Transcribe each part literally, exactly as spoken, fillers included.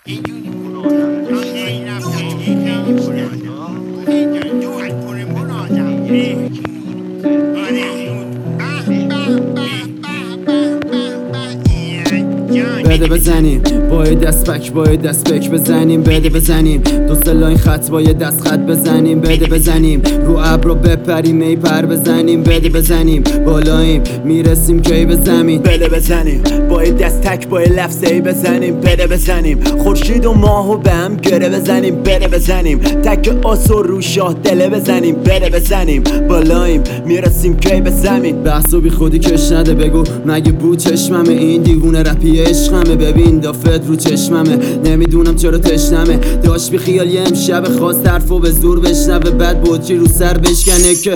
بده بزنیم باید دست پک باید دست پک بزنیم بده بزنیم دو سلاین خط باید دست خط بزنیم بده بزنیم رو ابرو بپریم ای پر بزنیم بده بزنیم بالاییم میرسیم کی به زمین بده بزنیم باید دست تک باید لفظ ای بزنیم بده بزنیم خورشید و ماهو به هم گره بزنیم بده بزنیم تک آسو رو شاه دله بزنیم بده بزنیم بالاییم میرسیم کی به زمین بحثو بی خودی کش نده بگو مگه بود چشممه این دیوونه رپی عشقمه ببین دافت رو چشممه نمیدونم چرا تشنمه داشت بی خیال یه امشب خواست حرفو به زور بشنوه بعد بودچی رو سر بشکنه که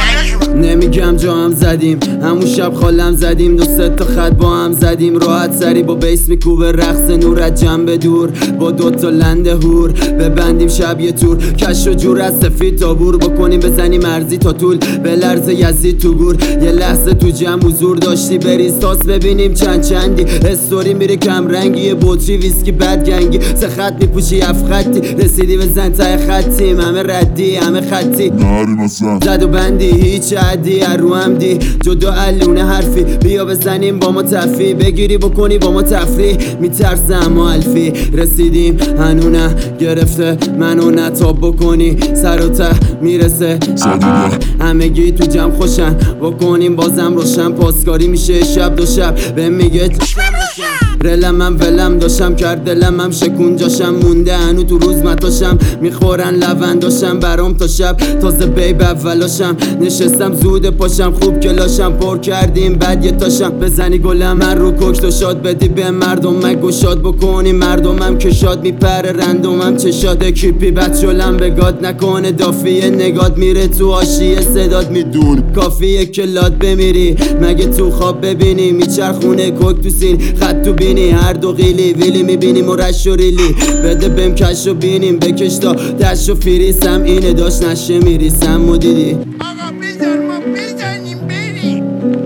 نمیگم جا هم زدیم همون شب خالم زدیم دو سه تا خط با هم زدیم راحت سری با بیس میکوبه رقص نور از جنب دور با دوتا لنده هور ببندیم شب یه تور کش و جور از سفید تا بور بکنیم بزنیم ارزی تا طول به لرز یزید تو گور یه لحظه تو جمع حضور داشتی بریز تاس ببینیم چند چندی استوری میره کم رنگی بطری ویسکی بد گنگی سه خط میپوشی اف خطی رسیدی به زن تای خطی همه ردی همه خطی زد و بندی هیچ عدی رو هم دی جدا علونه حرفی بیا بزنیم با ما تفی بگیری بکنی با ما تفریح میترسه اما الفی رسیدیم هنو نه گرفته منو نتاب بکنی سر و ته میرسه همگی تو جمع خوشن بکنیم بازم روشن پاسکاری میشه شب دو شب به میگه رلم من ولم داشتم کرد دلم هم شکون جاشم مونده هنو تو روز متاشم میخورن لونداشم برام تا شب تازه بیب اولاشم نشستم زود پاشم خوب کلاشم پر کردیم بعد یه تاشم بزنی گلم من رو کشت و شاد بدی به مردم من گشاد بکنی مردمم که شاد میپره رندومم چشاد کیپی بد شلم به گاد نکنه دافیه نگاد میره تو آشیه صداد میدون کافیه که لاد بمیری مگه تو خواب ببینی میچرخونه کوک تو سین خط تو بینی هر دو قیلی ویلی میبینیم و رش و ریلی بده بهم کش و بینیم بکش تا دش و فریسم اینه داشت نشه میریسم و دیدی آقا بزن ما بزنیم بریم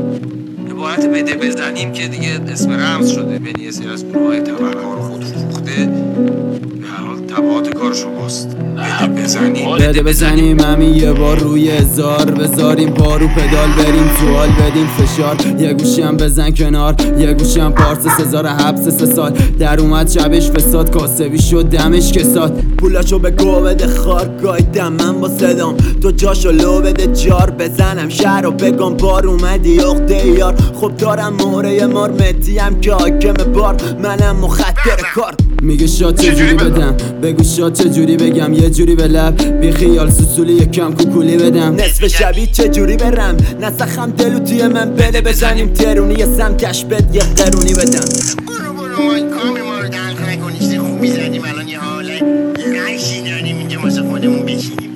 عبارت بده بزنیم که دیگه اسم رمز شده بین یه سری از گروه های تبرکار خود فروخته به هر حال تبعات کار شماست بده بزنیم بده بزنیم همین یه بار روی هزار بذاریم پارو پدال بریم سوال بدیم فشار یه گوشی هم بزن کنار یه گوشی هم پارس سزار حبس سه سال در اومد شبش فساد کاسبی شد دمش کساد پولاشو به گو بده خار گایدم من با صدام تو جاشو لو بده جار بزنم شهر رو بگم بار اومدی اخته یار خب دارم موره مار مدیم که حاکم بار منم مخدر کار میگه شاد چجوری بدم بگو شاد چجوری بگم یه جوری به لب بی خیال سوسولی یکم کوکولی بدم نصف شبی چجوری برم نسخم دلو توی من بده بزنیم ترونی یه سمتش بد یه قرونی بدم برو برو ما کامی ما رو دلخ نکنی چیز خوبی زدیم الان یه حاله نشینانیم اینجا واسه خودمون بشینیم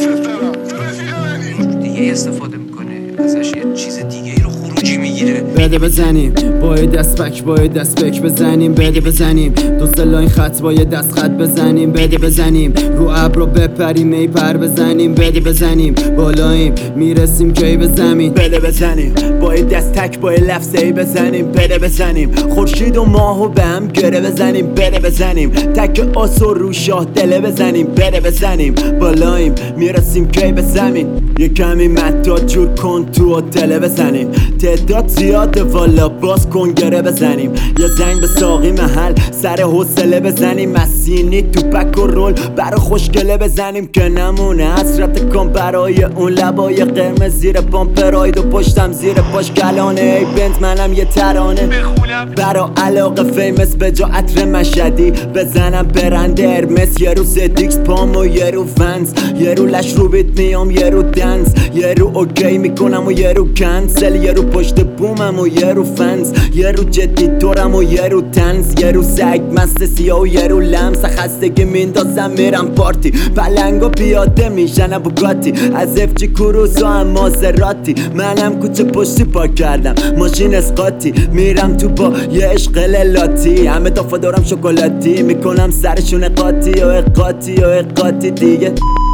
دیگه استفاده میکنه ازش یه چیز دیگه ای رو خروجی میگیره بده بزنیم باید دست پک باید دست پک بزنیم بده بزنیم دو سلاین خط باید دست خط بزنیم بده بزنیم رو ابرو بپریم ای پر بزنیم بده بزنیم بالاییم میرسیم کی به زمین بده بزنیم باید دست تک باید لفظ ای بزنیم بده بزنیم خورشید و ماهو به هم گره بزنیم بده بزنیم تک آسو رو شاه دله بزنیم بده بزنیم بالاییم میرسیم کی به زمین یه کمی مداد جور کن تو هتل بزنیم تعداد زیاده والا باز کن گره بزنیم یه زنگ به ساقی محل سر حوصله بزنیم مسینی تو پک و رول برا خوشگله بزنیم که نمونه حسرت کن برای اون لبای قرمز زیر پامپراید و پشتم زیر پاش کلانه ای بنت منم یه ترانه برا علاقه فیمس به جا عطر مشدی بزنم برنده ارمس یه رو زدیکس پام و یه رو فنز یه رو لش رو بیت میام یه رو دنس یه رو اوکی میکنم و یه رو کنسل یه رو پشت بومم و یه رو فنز یه رو جدی دورم و یه رو تنز یه رو سگ مست سیاه و یه رو لمس خستگی میندازم میرم پارتی پلنگو پیاده میشنم بوگاتی از افجی کروسو هم مازراتی منم کوچه پشتی پاک کردم ماشین اسقاطی میرم تو با یه عشق لاتی همه دافا دارم شکلاتی میکنم سرشون قاطی و قاطی و قاطی دیگه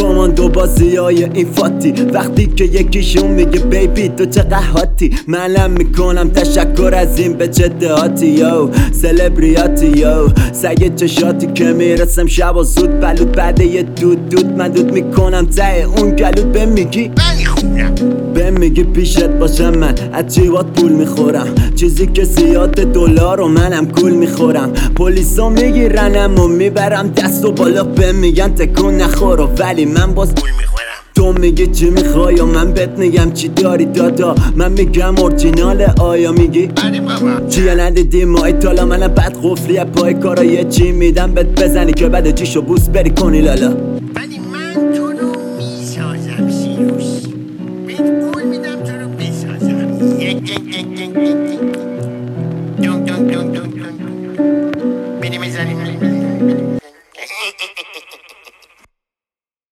کماندو بازی های این فاتی وقتی که یکیشون میگه بیبی تو چه قحاتی منم میکنم تشکر از این به جدهاتی یو سلبریاتی یو سگ چشاتی که میرسم شب و زود بلود بعد یه دود دود من دود میکنم ته اون گلود به میگی ولی خوبم به میگی پیشت باشم من از جیبات پول میخورم چیزی که زیاد دلار و منم کول میخورم پلیسا میگیرنم و میبرم دست و بالا به میگن تکون نخورو ولی من باز پول میخورم تو میگی چی میخوای و من بهت میگم چی داری دادا من میگم اورجینال آیا میگی بله بابا چیه ندیدی مای تالا منم بد قفلی پای کارا یه چی میدم بهت بزنی که بعد جیشو بوس بری کنی لالا ولی من تو رو میسازم سیروس بهت قول میدم تو رو بسازم یک یک یک یک یک